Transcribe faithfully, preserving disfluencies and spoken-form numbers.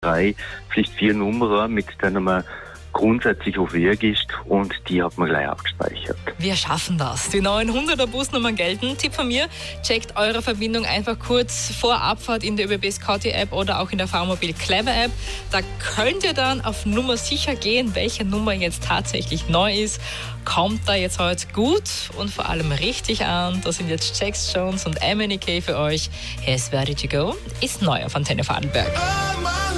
drei, vielleicht vier Nummern, mit denen man grundsätzlich auf Weg ist, und die hat man gleich abgespeichert. Wir schaffen das. Die neuen hunderter Busnummern gelten. Tipp von mir, checkt eure Verbindung einfach kurz vor Abfahrt in der Ö B B Scouti App oder auch in der Fahrmobil Clever App. Da könnt ihr dann auf Nummer sicher gehen, welche Nummer jetzt tatsächlich neu ist. Kommt da jetzt heute gut und vor allem richtig an. Da sind jetzt Jax Jones und M N E K für euch. Here's Ready to Go ist neu auf Antenne Vorarlberg.